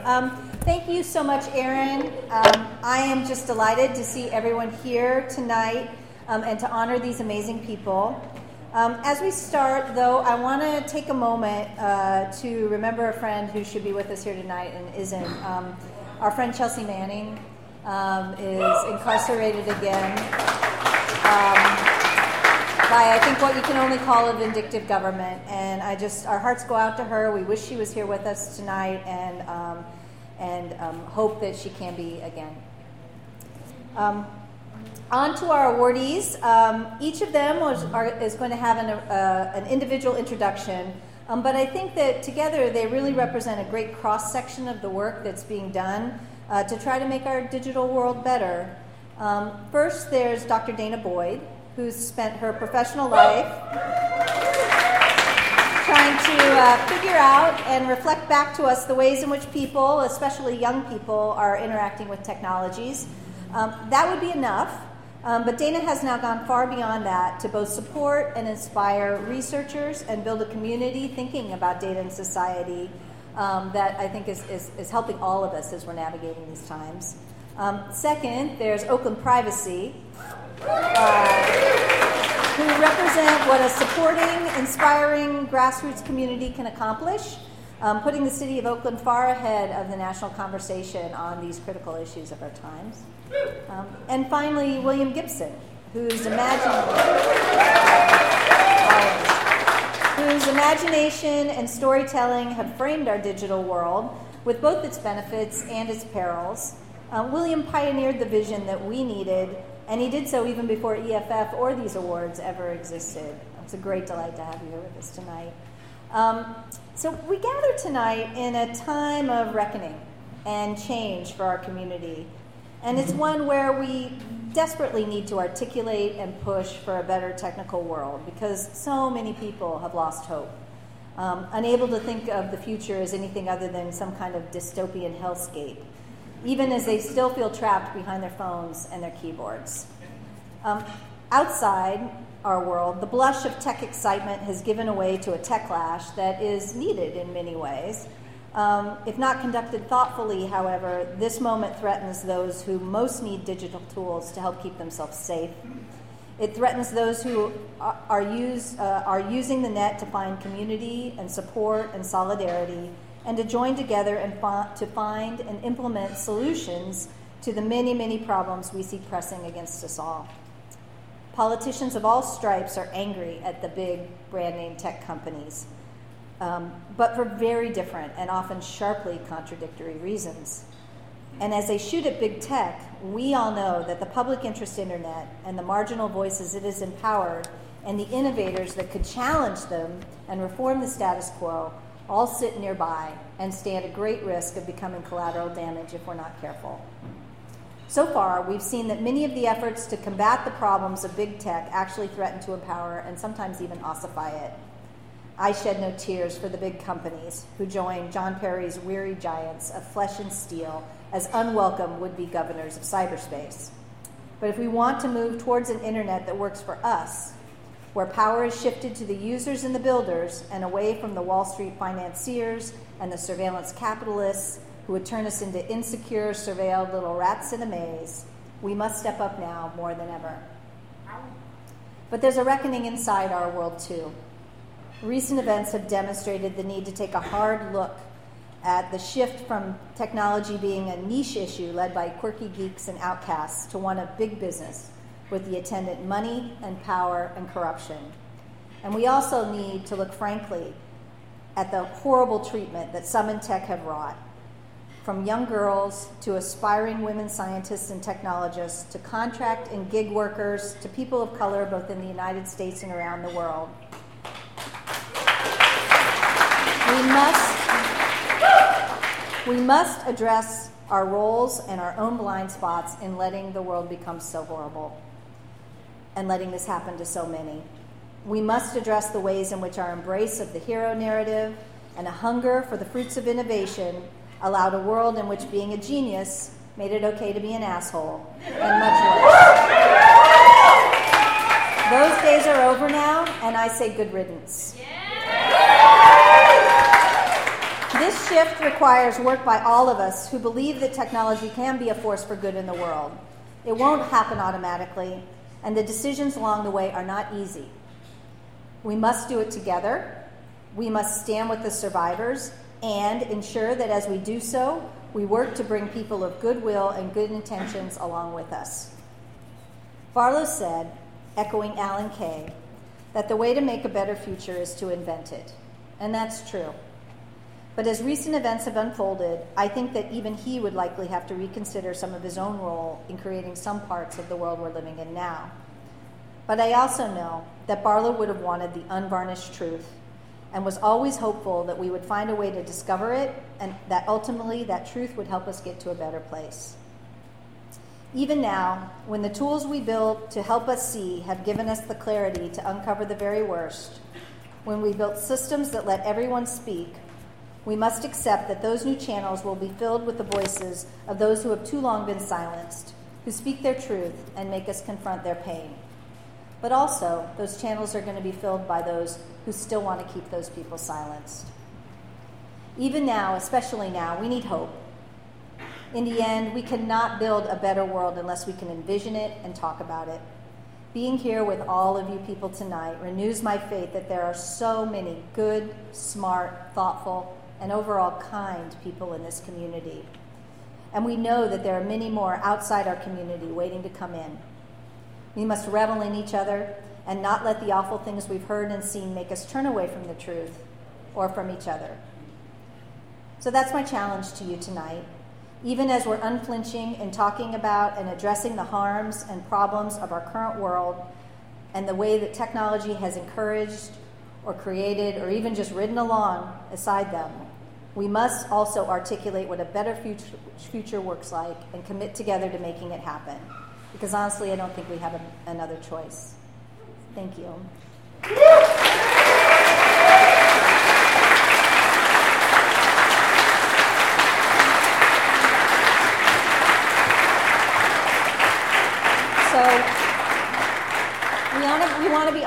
Thank you so much, Erin. I am just delighted to see everyone here tonight and to honor these amazing people. As we start, though, I want to take a moment to remember a friend who should be with us here tonight and isn't. Our friend Chelsea Manning is incarcerated again by, I think, what you can only call a vindictive government. And our hearts go out to her. We wish she was here with us tonight and hope that she can be again. On to our awardees. Each of them is going to have an individual introduction, but I think that together they really represent a great cross-section of the work that's being done to try to make our digital world better. First, there's Dr. Dana Boyd, who's spent her professional life trying to figure out and reflect back to us the ways in which people, especially young people, are interacting with technologies. That would be enough, but Dana has now gone far beyond that to both support and inspire researchers and build a community thinking about data and society that I think is helping all of us as we're navigating these times. Second, there's Oakland Privacy, who represent what a supporting, inspiring grassroots community can accomplish, putting the city of Oakland far ahead of the national conversation on these critical issues of our times. And finally, William Gibson, whose imagination and storytelling have framed our digital world with both its benefits and its perils. William pioneered the vision that we needed, and he did so even before EFF or these awards ever existed. It's a great delight to have you here with us tonight. So we gather tonight in a time of reckoning and change for our community. And it's one where we desperately need to articulate and push for a better technical world because so many people have lost hope, unable to think of the future as anything other than some kind of dystopian hellscape, even as they still feel trapped behind their phones and their keyboards. Outside our world, the blush of tech excitement has given way to a techlash that is needed in many ways. If not conducted thoughtfully, however, this moment threatens those who most need digital tools to help keep themselves safe. It threatens those who are using the net to find community and support and solidarity, and to join together and to find and implement solutions to the many, many problems we see pressing against us all. Politicians of all stripes are angry at the big brand name tech companies, but for very different and often sharply contradictory reasons. And as they shoot at big tech, we all know that the public interest internet and the marginal voices it has empowered and the innovators that could challenge them and reform the status quo all sit nearby and stand at great risk of becoming collateral damage if we're not careful. So far, we've seen that many of the efforts to combat the problems of big tech actually threaten to empower and sometimes even ossify it. I shed no tears for the big companies who joined John Perry's weary giants of flesh and steel as unwelcome would-be governors of cyberspace. But if we want to move towards an internet that works for us, where power is shifted to the users and the builders and away from the Wall Street financiers and the surveillance capitalists who would turn us into insecure, surveilled little rats in a maze, we must step up now more than ever. But there's a reckoning inside our world, too. Recent events have demonstrated the need to take a hard look at the shift from technology being a niche issue led by quirky geeks and outcasts to one of big business, with the attendant money and power and corruption. And we also need to look frankly at the horrible treatment that some in tech have wrought, from young girls to aspiring women scientists and technologists to contract and gig workers to people of color both in the United States and around the world. We must address our roles and our own blind spots in letting the world become so horrible and letting this happen to so many. We must address the ways in which our embrace of the hero narrative and a hunger for the fruits of innovation allowed a world in which being a genius made it okay to be an asshole, and much worse. Those days are over now, and I say good riddance. This shift requires work by all of us who believe that technology can be a force for good in the world. It won't happen automatically, and the decisions along the way are not easy. We must do it together. We must stand with the survivors and ensure that as we do so, we work to bring people of goodwill and good intentions along with us. Barlow said, echoing Alan Kay, that the way to make a better future is to invent it. And that's true. But as recent events have unfolded, I think that even he would likely have to reconsider some of his own role in creating some parts of the world we're living in now. But I also know that Barlow would have wanted the unvarnished truth and was always hopeful that we would find a way to discover it and that ultimately that truth would help us get to a better place. Even now, when the tools we build to help us see have given us the clarity to uncover the very worst, when we built systems that let everyone speak, we must accept that those new channels will be filled with the voices of those who have too long been silenced, who speak their truth and make us confront their pain. But also, those channels are going to be filled by those who still want to keep those people silenced. Even now, especially now, we need hope. In the end, we cannot build a better world unless we can envision it and talk about it. Being here with all of you people tonight renews my faith that there are so many good, smart, thoughtful, and overall kind people in this community. And we know that there are many more outside our community waiting to come in. We must revel in each other and not let the awful things we've heard and seen make us turn away from the truth or from each other. So that's my challenge to you tonight. Even as we're unflinching in talking about and addressing the harms and problems of our current world and the way that technology has encouraged or created or even just ridden along beside them, we must also articulate what a better future looks like and commit together to making it happen. Because honestly, I don't think we have another choice. Thank you. So we want to be